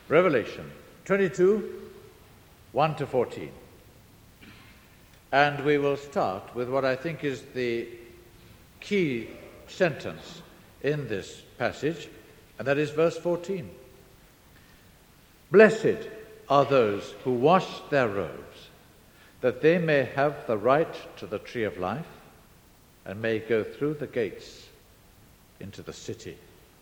Revelation 22, 1 to 14. And we will start with what I think is the key sentence in this passage, and that is verse 14. Blessed are those who wash their robes, that they may have the right to the tree of life and may go through the gates into the city.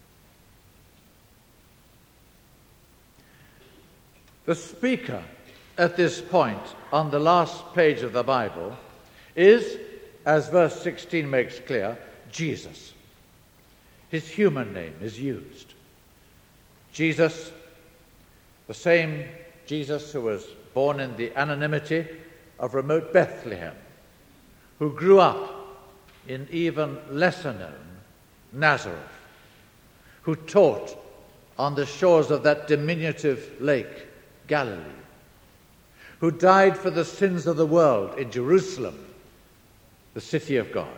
The speaker at this point on the last page of the Bible is, as verse 16 makes clear, Jesus. His human name is used. Jesus, the same Jesus who was born in the anonymity of remote Bethlehem, who grew up in even lesser known Nazareth, who taught on the shores of that diminutive lake, Galilee, who died for the sins of the world in Jerusalem, the city of God.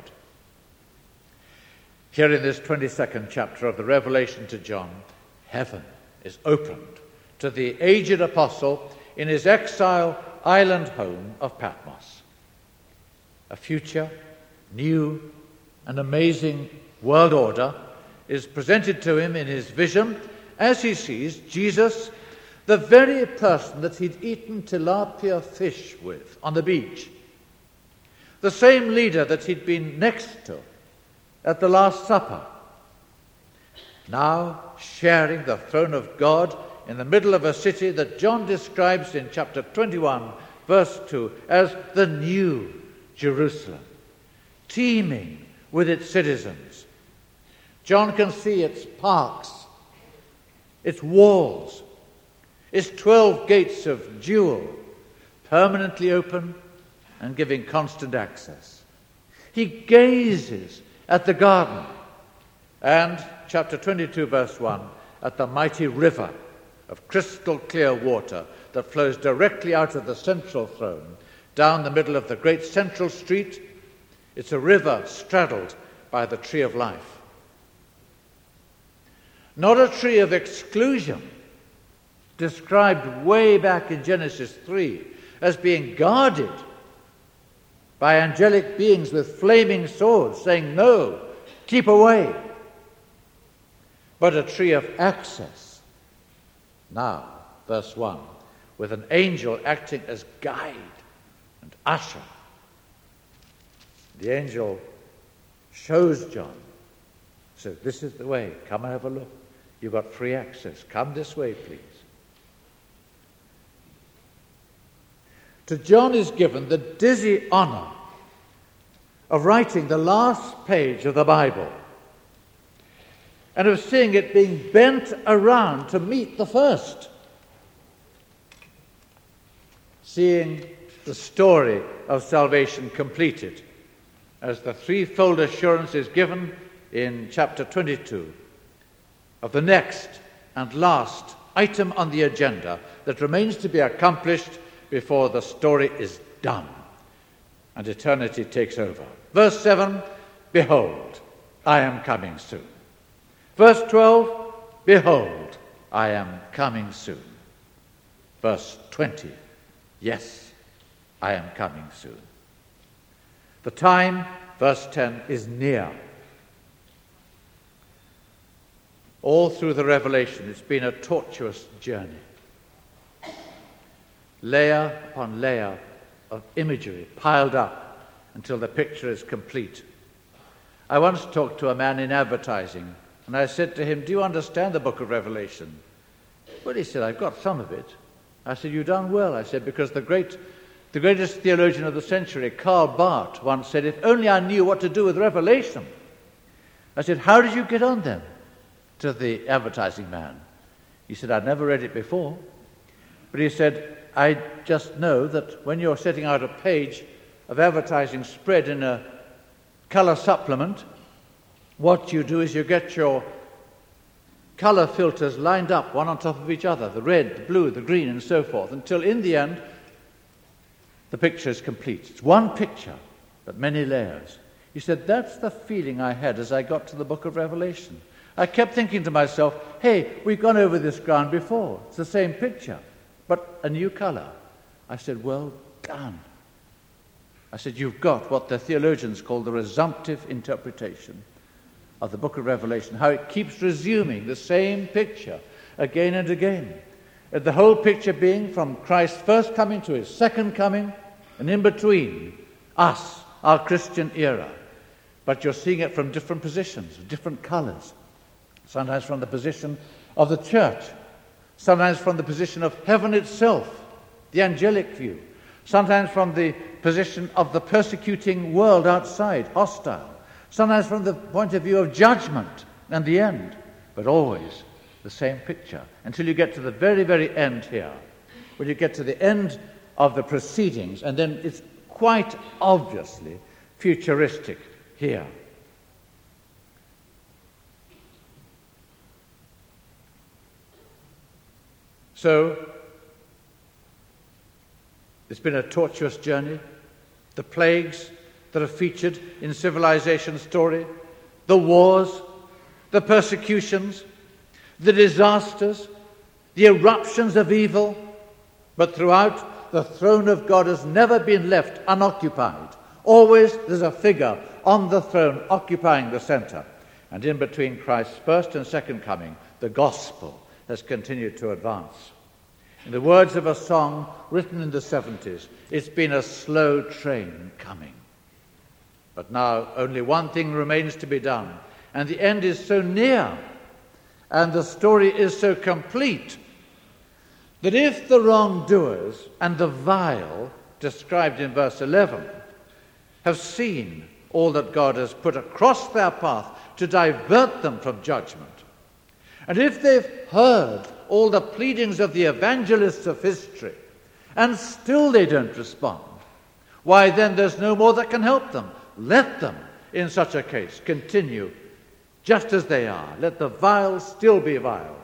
Here in this 22nd chapter of the Revelation to John, heaven is opened to the aged apostle in his exile island home of Patmos. A future, new, and amazing world order is presented to him in his vision as he sees Jesus, the very person that he'd eaten tilapia fish with on the beach, the same leader that he'd been next to at the Last Supper, now sharing the throne of God in the middle of a city that John describes in chapter 21, verse 2, as the New Jerusalem, teeming with its citizens. John can see its parks, its walls, its 12 gates of jewel, permanently open and giving constant access. He gazes at the garden and, chapter 22, verse 1, at the mighty river of crystal clear water that flows directly out of the central throne down the middle of the great central street. It's a river straddled by the tree of life. Not a tree of exclusion, described way back in Genesis 3 as being guarded by angelic beings with flaming swords saying, "No, keep away," but a tree of access. Now, verse 1, with an angel acting as guide and usher. The angel shows John, says, "This is the way, come and have a look. You've got free access. Come this way, please." To John is given the dizzy honor of writing the last page of the Bible and of seeing it being bent around to meet the first. Seeing the story of salvation completed as the threefold assurance is given in chapter 22 of the next and last item on the agenda that remains to be accomplished before the story is done and eternity takes over. Verse 7, "Behold, I am coming soon." Verse 12, "Behold, I am coming soon." Verse 20, "Yes, I am coming soon." The time, verse 10, is near. All through the Revelation, it's been a tortuous journey. Layer upon layer of imagery piled up until the picture is complete. I once talked to a man in advertising, and I said to him, "Do you understand the book of Revelation?" Well, he said, "I've got some of it." I said, "You've done well." I said, because the greatest theologian of the century, Karl Barth, once said, "If only I knew what to do with Revelation." I said, "How did you get on then?" To the advertising man. He said, "I'd never read it before." But he said, "I just know that when you're setting out a page of advertising spread in a color supplement, what you do is you get your color filters lined up one on top of each other, the red, the blue, the green, and so forth, until in the end the picture is complete. It's one picture, but many layers. He said, "That's the feeling I had as I got to the book of Revelation. I kept thinking to myself, hey, we've gone over this ground before. It's the same picture, but a new color. I said, well done. I said, you've got what the theologians call the resumptive interpretation of the book of Revelation, how it keeps resuming the same picture again and again. The whole picture being from Christ's first coming to his second coming, and in between us, our Christian era. But you're seeing it from different positions, different colors. Sometimes from the position of the church, sometimes from the position of heaven itself, the angelic view, sometimes from the position of the persecuting world outside, hostile, sometimes from the point of view of judgment and the end, but always the same picture, until you get to the very, very end here, when you get to the end of the proceedings, and then it's quite obviously futuristic here. So, it's been a tortuous journey. The plagues that are featured in civilization's story, the wars, the persecutions, the disasters, the eruptions of evil, but throughout, the throne of God has never been left unoccupied. Always there's a figure on the throne occupying the center. And in between Christ's first and second coming, the gospel has continued to advance. In the words of a song written in the 70s, it's been a slow train coming. But now only one thing remains to be done, and the end is so near, and the story is so complete, that if the wrongdoers and the vile, described in verse 11, have seen all that God has put across their path to divert them from judgment, and if they've heard all the pleadings of the evangelists of history, and still they don't respond, why then there's no more that can help them. Let them, in such a case, continue just as they are. Let the vile still be vile.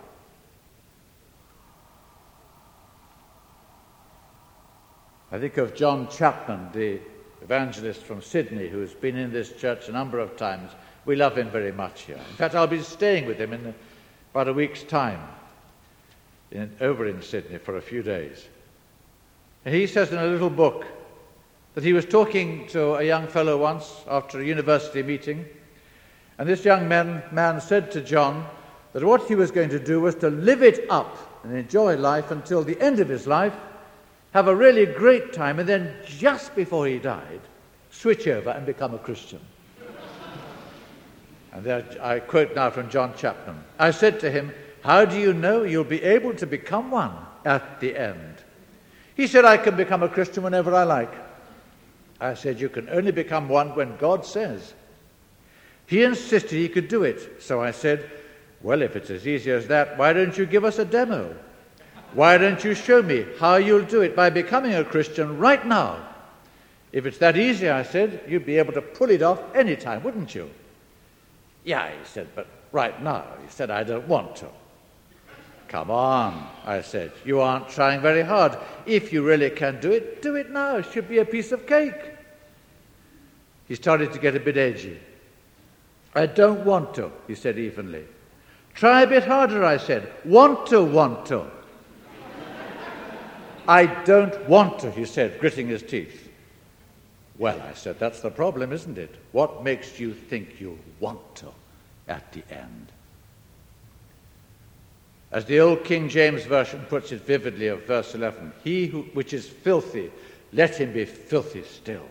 I think of John Chapman, the evangelist from Sydney, who's been in this church a number of times. We love him very much here. In fact, I'll be staying with him in about a week's time over in Sydney for a few days. And he says in a little book that he was talking to a young fellow once after a university meeting, and this young man said to John that what he was going to do was to live it up and enjoy life until the end of his life, have a really great time, and then just before he died, switch over and become a Christian. And there, I quote now from John Chapman. I said to him, how do you know you'll be able to become one at the end? He said, I can become a Christian whenever I like. I said, you can only become one when God says. He insisted he could do it. So I said, well, if it's as easy as that, why don't you give us a demo? Why don't you show me how you'll do it by becoming a Christian right now? If it's that easy, I said, you'd be able to pull it off any time, wouldn't you? Yeah, he said, but right now. He said, I don't want to. Come on, I said, you aren't trying very hard. If you really can do it now. It should be a piece of cake. He started to get a bit edgy. I don't want to, he said evenly. Try a bit harder, I said. Want to. I don't want to, he said, gritting his teeth. Well, I said, that's the problem, isn't it? What makes you think you'll want to at the end? As the old King James Version puts it vividly of verse 11, which is filthy, let him be filthy still.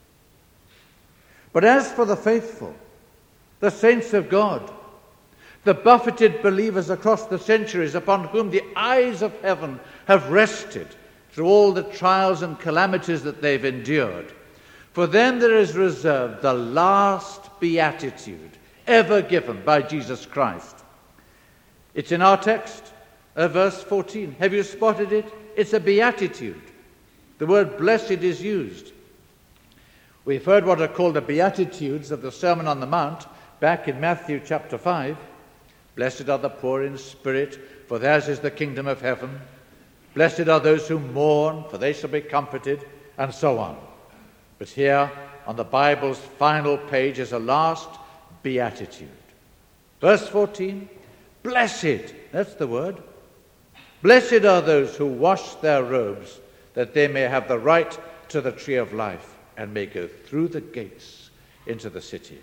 But as for the faithful, the saints of God, the buffeted believers across the centuries upon whom the eyes of heaven have rested through all the trials and calamities that they've endured, for them there is reserved the last beatitude ever given by Jesus Christ. It's in our text, verse 14. Have you spotted it? It's a beatitude. The word blessed is used. We've heard what are called the Beatitudes of the Sermon on the Mount back in Matthew chapter 5. Blessed are the poor in spirit, for theirs is the kingdom of heaven. Blessed are those who mourn, for they shall be comforted, and so on. But here, on the Bible's final page, is a last beatitude. Verse 14, blessed, that's the word. Blessed are those who wash their robes, that they may have the right to the tree of life and may go through the gates into the city.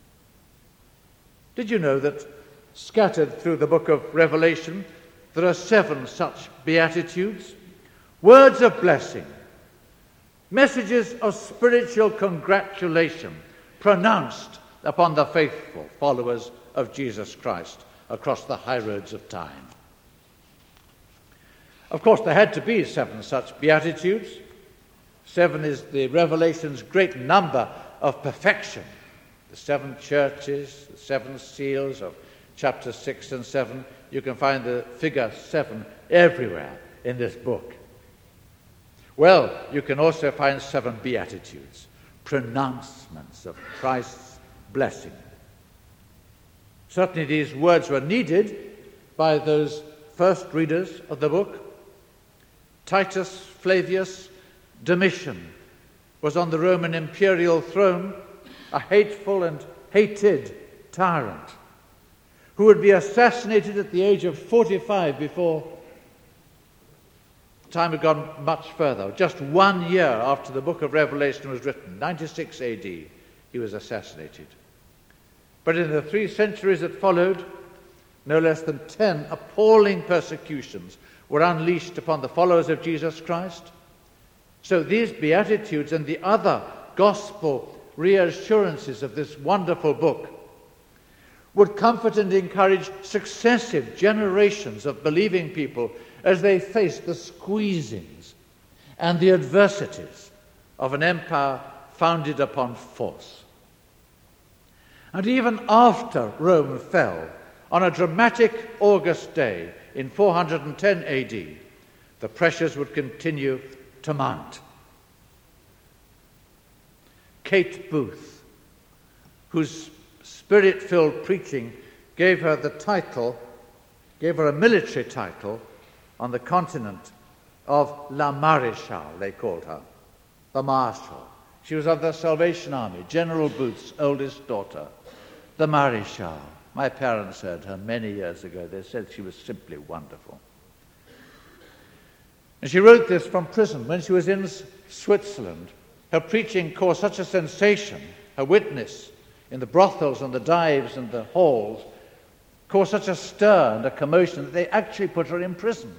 Did you know that scattered through the book of Revelation, there are 7 such beatitudes? Words of blessing, messages of spiritual congratulation pronounced upon the faithful followers of Jesus Christ across the high roads of time. Of course, there had to be 7 such beatitudes. 7 is the Revelation's great number of perfection. The 7 churches, the 7 seals of chapters 6 and 7. You can find the figure 7 everywhere in this book. Well, you can also find 7 beatitudes, pronouncements of Christ's blessing. Certainly these words were needed by those first readers of the book. Titus Flavius Domitian was on the Roman imperial throne, a hateful and hated tyrant who would be assassinated at the age of 45 before time had gone much further. Just 1 year after the book of Revelation was written, 96 AD, he was assassinated. But in the 3 centuries that followed, no less than 10 appalling persecutions were unleashed upon the followers of Jesus Christ. So these Beatitudes and the other gospel reassurances of this wonderful book would comfort and encourage successive generations of believing people as they faced the squeezings and the adversities of an empire founded upon force. And even after Rome fell, on a dramatic August day in 410 AD, the pressures would continue to mount. Kate Booth, whose spirit-filled preaching gave her a military title on the continent of La Maréchale, they called her, the Marshal. She was of the Salvation Army, General Booth's oldest daughter, the Maréchale. My parents heard her many years ago. They said she was simply wonderful. And she wrote this from prison when she was in Switzerland. Her preaching caused such a sensation, her witness in the brothels and the dives and the halls caused such a stir and a commotion that they actually put her in prison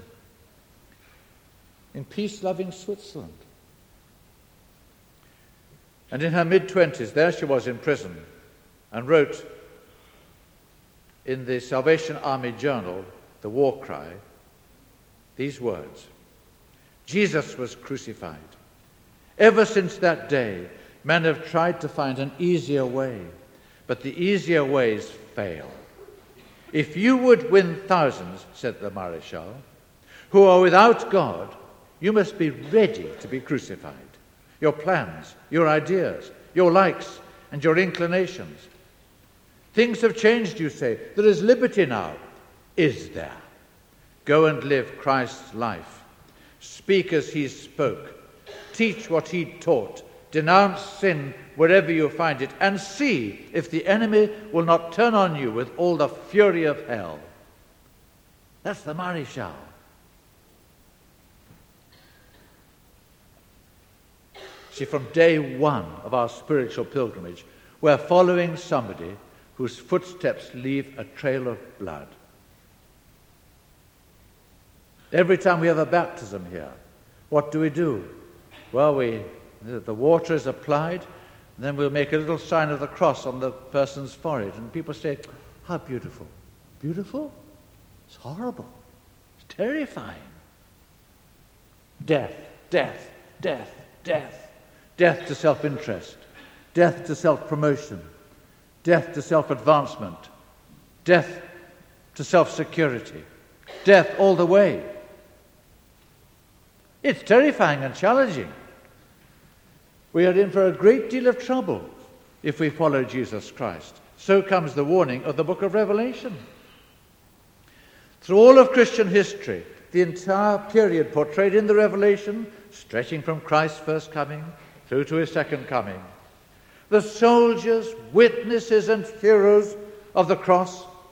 in peace-loving Switzerland. And in her mid-20s, there she was in prison and wrote in the Salvation Army Journal, the War Cry, these words: Jesus was crucified. Ever since that day, men have tried to find an easier way, but the easier ways fail. If you would win thousands, said the Maréchal, who are without God, you must be ready to be crucified. Your plans, your ideas, your likes, and your inclinations. Things have changed, you say. There is liberty now. Is there? Go and live Christ's life. Speak as he spoke. Teach what he taught. Denounce sin wherever you find it, and see if the enemy will not turn on you with all the fury of hell. That's the Maréchal. See, from day one of our spiritual pilgrimage, we're following somebody whose footsteps leave a trail of blood. Every time we have a baptism here, what do? Well, the water is applied, and then we'll make a little sign of the cross on the person's forehead, and people say, how beautiful. Beautiful? It's horrible. It's terrifying. Death, death, death, death. Death to self-interest. Death to self-promotion. Death to self-advancement. Death to self-security. Death all the way. It's terrifying and challenging. We are in for a great deal of trouble if we follow Jesus Christ. So comes the warning of the book of Revelation. Through all of Christian history, the entire period portrayed in the Revelation, stretching from Christ's first coming through to his second coming, the soldiers, witnesses, and heroes of the cross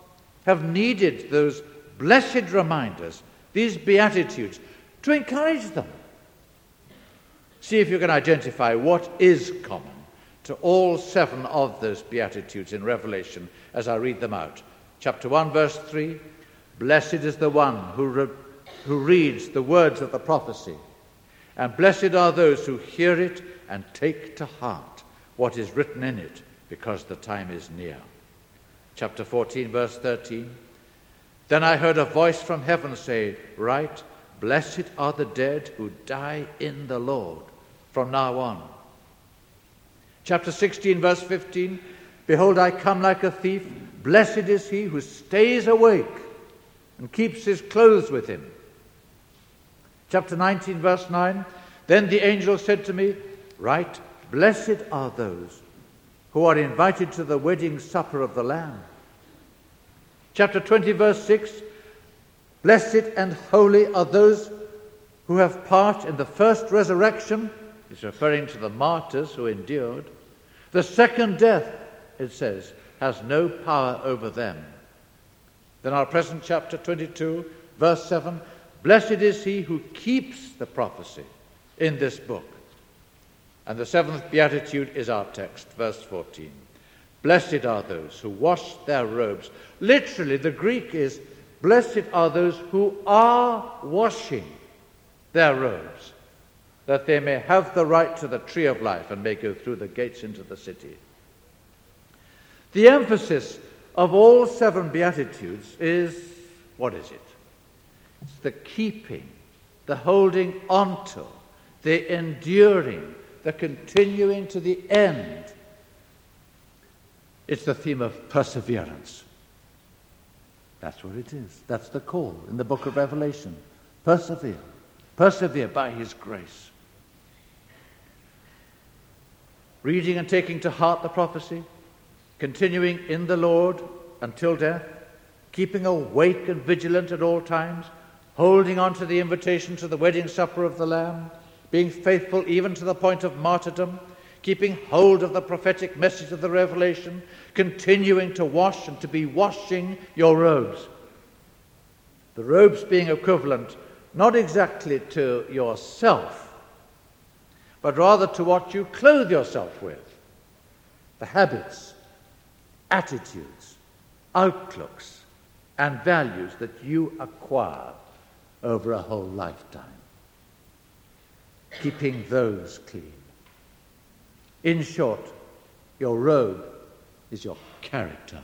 have needed those blessed reminders, these beatitudes, to encourage them. See if you can identify what is common to all 7 of those beatitudes in Revelation as I read them out. Chapter 1, verse 3, blessed is the one who reads the words of the prophecy, and blessed are those who hear it and take to heart what is written in it, because the time is near. Chapter 14, verse 13, then I heard a voice from heaven say, write, blessed are the dead who die in the Lord from now on. Chapter 16, verse 15, behold, I come like a thief. Blessed is he who stays awake and keeps his clothes with him. Chapter 19, verse 9, then the angel said to me, write, blessed are those who are invited to the wedding supper of the Lamb. Chapter 20, verse 6, blessed and holy are those who have part in the first resurrection. It's referring to the martyrs who endured. The second death, it says, has no power over them. Then our present chapter 22, verse 7, blessed is he who keeps the prophecy in this book. And the 7th beatitude is our text, verse 14. Blessed are those who wash their robes. Literally, the Greek is, blessed are those who are washing their robes, that they may have the right to the tree of life and may go through the gates into the city. The emphasis of all 7 beatitudes is, what is it? It's the keeping, the holding onto, the enduring, the continuing to the end. It's the theme of perseverance. That's what it is. That's the call in the book of Revelation. Persevere. Persevere by his grace. Reading and taking to heart the prophecy, continuing in the Lord until death, keeping awake and vigilant at all times, holding on to the invitation to the wedding supper of the Lamb, being faithful even to the point of martyrdom, keeping hold of the prophetic message of the Revelation, continuing to wash and to be washing your robes. The robes being equivalent not exactly to yourself, but rather to what you clothe yourself with. The habits, attitudes, outlooks, and values that you acquire over a whole lifetime. Keeping those clean. In short, your robe is your character.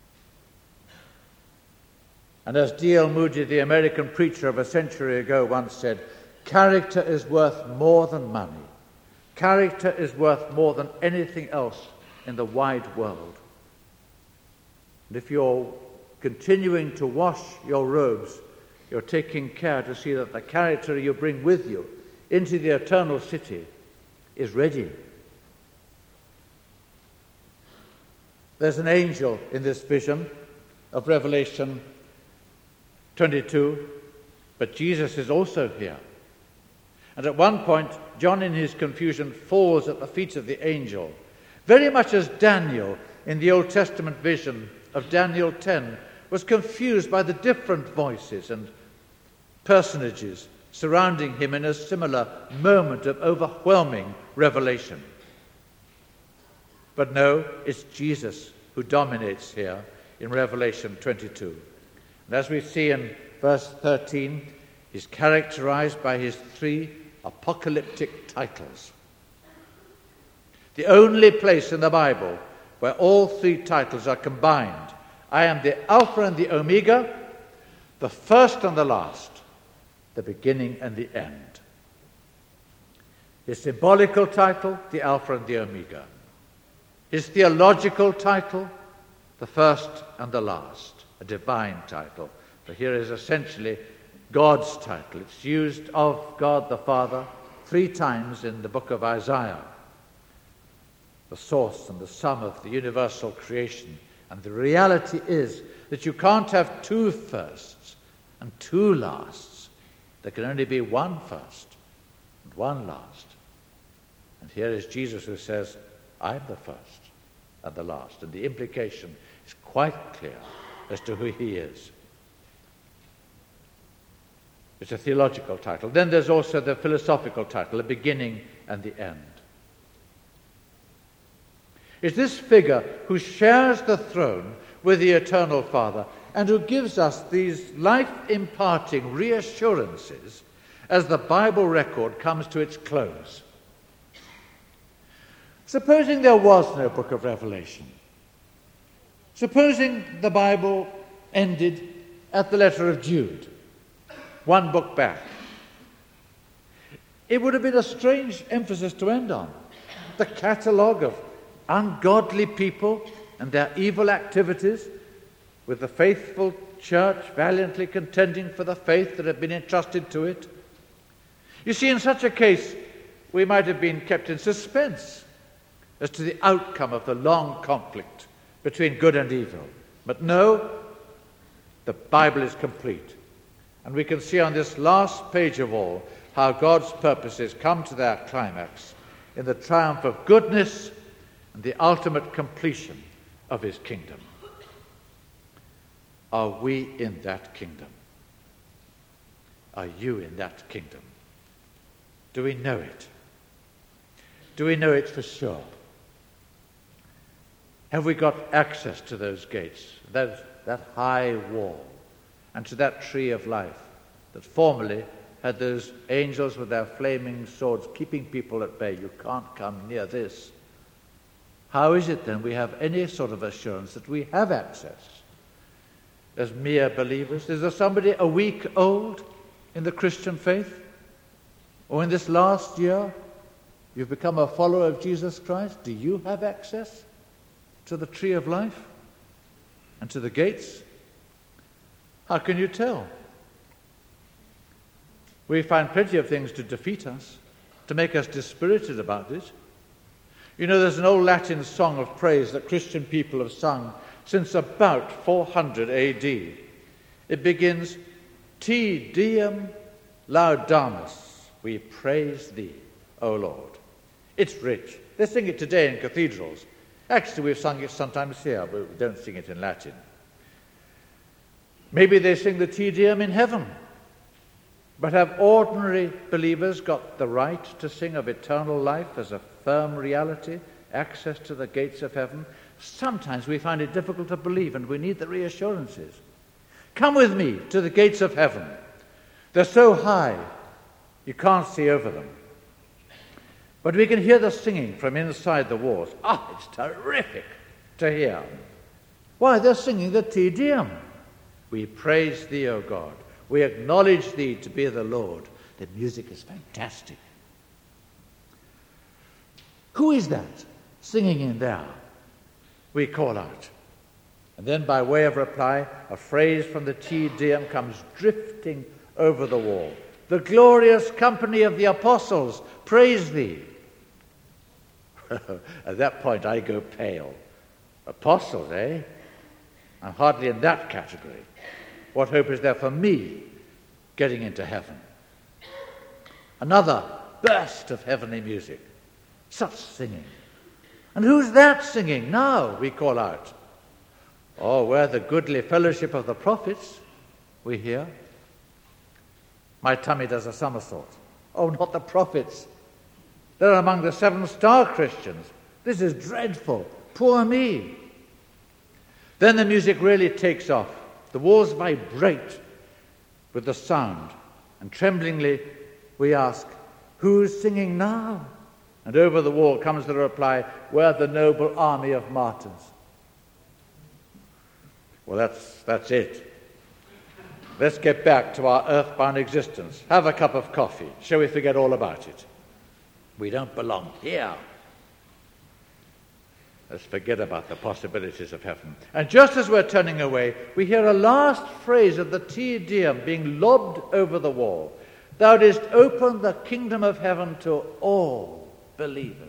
And as D.L. Moody, the American preacher of a century ago, once said, character is worth more than money. Character is worth more than anything else in the wide world. And if you're continuing to wash your robes, you're taking care to see that the character you bring with you into the eternal city is ready. There's an angel in this vision of Revelation 22, but Jesus is also here. And at one point, John in his confusion falls at the feet of the angel, very much as Daniel in the Old Testament vision of Daniel 10 was confused by the different voices and personages surrounding him in a similar moment of overwhelming revelation. But no, it's Jesus who dominates here in Revelation 22. And as we see in verse 13, he's characterized by his 3 apocalyptic titles. The only place in the Bible where all 3 titles are combined. I am the Alpha and the Omega, the first and the last, the beginning and the end. His symbolical title, the Alpha and the Omega. His theological title, the first and the last, a divine title. But here is essentially God's title. It's used of God the Father 3 times in the book of Isaiah. The source and the sum of the universal creation. And the reality is that you can't have 2 firsts and 2 lasts. There can only be 1 first and 1 last. And here is Jesus who says, I'm the first and the last. And the implication is quite clear. as to who he is. It's a theological title. Then there's also the philosophical title, the beginning and the end. It's this figure who shares the throne with the Eternal Father and who gives us these life-imparting reassurances as the Bible record comes to its close. Supposing there was no book of Revelation, supposing the Bible ended at the letter of Jude, one book back, it would have been a strange emphasis to end on. The catalogue of ungodly people and their evil activities, with the faithful church valiantly contending for the faith that had been entrusted to it. You see, in such a case, we might have been kept in suspense as to the outcome of the long conflict between good and evil. But no, the Bible is complete. And we can see on this last page of all how God's purposes come to their climax in the triumph of goodness and the ultimate completion of his kingdom. Are we in that kingdom? Are you in that kingdom? Do we know it? Do we know it for sure? Have we got access to those gates, that high wall, and to that tree of life that formerly had those angels with their flaming swords keeping people at bay? You can't come near this. How is it then we have any sort of assurance that we have access as mere believers? Is there somebody a week old in the Christian faith? Or in this last year, you've become a follower of Jesus Christ? Do you have access to the tree of life and to the gates? How can you tell? We find plenty of things to defeat us, to make us dispirited about it. You know, there's an old Latin song of praise that Christian people have sung since about 400 AD. It begins, Te Deum Laudamus, we praise thee, O Lord. It's rich. They sing it today in cathedrals. Actually, we've sung it sometimes here, but we don't sing it in Latin. Maybe they sing the Te Deum in heaven. But have ordinary believers got the right to sing of eternal life as a firm reality, access to the gates of heaven? Sometimes we find it difficult to believe, and we need the reassurances. Come with me to the gates of heaven. They're so high, you can't see over them. But we can hear the singing from inside the walls. It's terrific to hear. Why, they're singing the Te Deum. We praise thee, O God. We acknowledge thee to be the Lord. The music is fantastic. Who is that singing in there? We call out. And then by way of reply, a phrase from the Te Deum comes drifting over the wall. The glorious company of the apostles, praise thee. At that point, I go pale. Apostles, eh? I'm hardly in that category. What hope is there for me getting into heaven? Another burst of heavenly music. Such singing. And who's that singing now, we call out? Oh, we're the goodly fellowship of the prophets, we hear. My tummy does a somersault. Oh, not the prophets. They're among the 7-star Christians. This is dreadful. Poor me. Then the music really takes off. The walls vibrate with the sound. And tremblingly we ask, who's singing now? And over the wall comes the reply, we're the noble army of martyrs. Well, that's it. Let's get back to our earthbound existence. Have a cup of coffee. Shall we forget all about it? We don't belong here. Let's forget about the possibilities of heaven. And just as we're turning away, we hear a last phrase of the Te Deum being lobbed over the wall. Thou didst open the kingdom of heaven to all believers.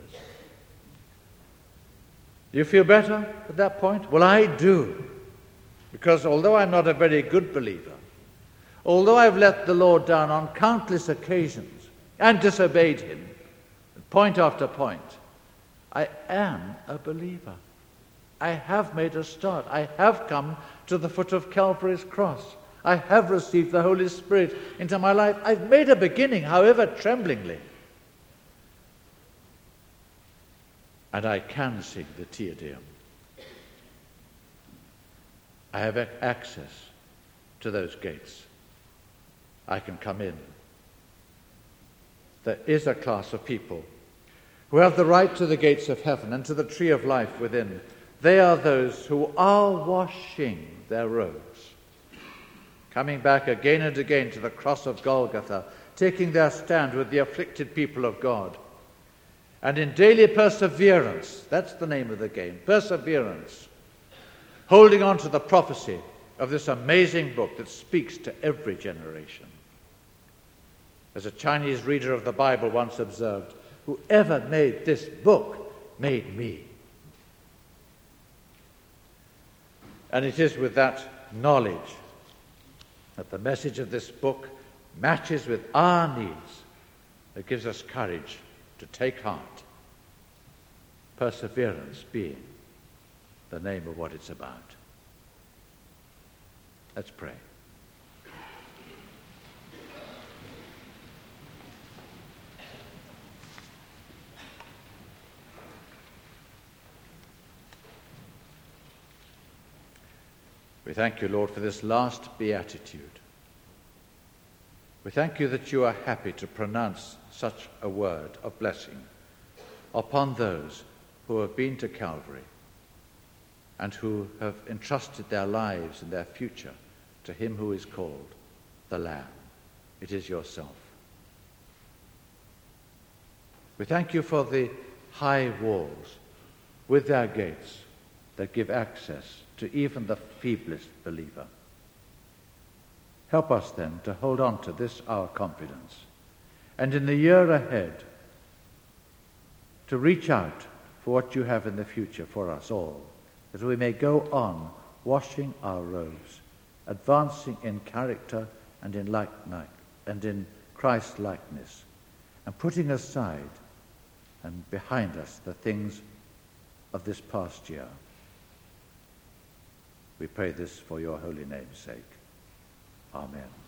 Do you feel better at that point? Well, I do. Because although I'm not a very good believer, although I've let the Lord down on countless occasions and disobeyed him, point after point, I am a believer. I have made a start. I have come to the foot of Calvary's cross. I have received the Holy Spirit into my life. I've made a beginning, however tremblingly. And I can sing the Te Deum. I have access to those gates. I can come in. There is a class of people who have the right to the gates of heaven and to the tree of life within. They are those who are washing their robes, coming back again and again to the cross of Golgotha, taking their stand with the afflicted people of God. And in daily perseverance, that's the name of the game, perseverance, holding on to the prophecy of this amazing book that speaks to every generation. As a Chinese reader of the Bible once observed, whoever made this book made me. And it is with that knowledge that the message of this book matches with our needs that gives us courage to take heart. Perseverance being the name of what it's about. Let's pray. We thank you, Lord, for this last beatitude. We thank you that you are happy to pronounce such a word of blessing upon those who have been to Calvary and who have entrusted their lives and their future to him who is called the Lamb. It is yourself. We thank you for the high walls with their gates that give access to even the feeblest believer. Help us then to hold on to this our confidence, and in the year ahead to reach out for what you have in the future for us all, that we may go on washing our robes, advancing in character and in Christ likeness, and putting aside and behind us the things of this past year. We pray this for your holy name's sake. Amen.